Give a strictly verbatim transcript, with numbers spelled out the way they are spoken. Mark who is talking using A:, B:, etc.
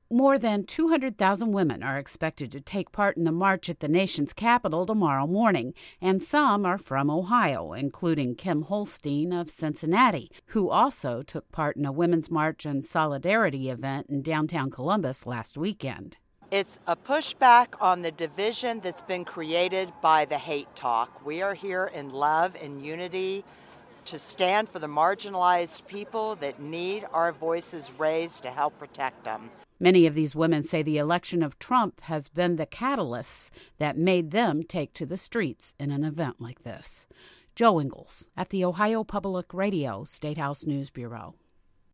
A: More than two hundred thousand women are expected to take part in the march at the nation's capital tomorrow morning, and some are from Ohio, including Kim Holstein of Cincinnati, who also took part in a Women's March and Solidarity event in downtown Columbus last weekend.
B: It's a pushback on the division that's been created by the hate talk. We are here in love and unity to stand for the marginalized people that need our voices raised to help protect them.
A: Many of these women say the election of Trump has been the catalyst that made them take to the streets in an event like this. Jo Ingles at the Ohio Public Radio State House News Bureau.